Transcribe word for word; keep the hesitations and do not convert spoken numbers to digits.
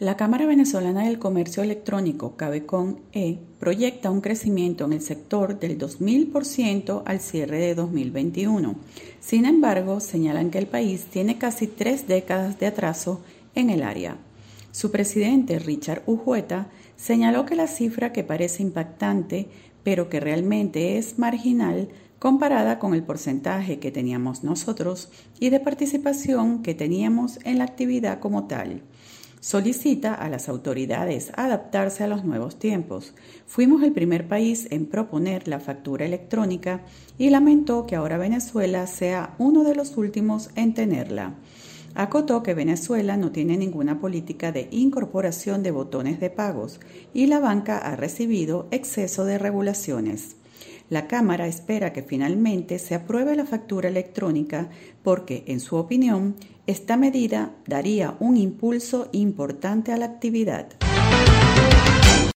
La Cámara Venezolana del Comercio Electrónico, CABECON-E, proyecta un crecimiento en el sector del dos mil por ciento al cierre de dos mil veintiuno. Sin embargo, señalan que el país tiene casi tres décadas de atraso en el área. Su presidente, Richard Ujueta, señaló que la cifra, que parece impactante, pero que realmente es marginal, comparada con el porcentaje que teníamos nosotros y de participación que teníamos en la actividad como tal. Solicita a las autoridades adaptarse a los nuevos tiempos. Fuimos el primer país en proponer la factura electrónica y lamentó que ahora Venezuela sea uno de los últimos en tenerla. Acotó que Venezuela no tiene ninguna política de incorporación de botones de pagos y la banca ha recibido exceso de regulaciones. La Cámara espera que finalmente se apruebe la factura electrónica porque, en su opinión, esta medida daría un impulso importante a la actividad.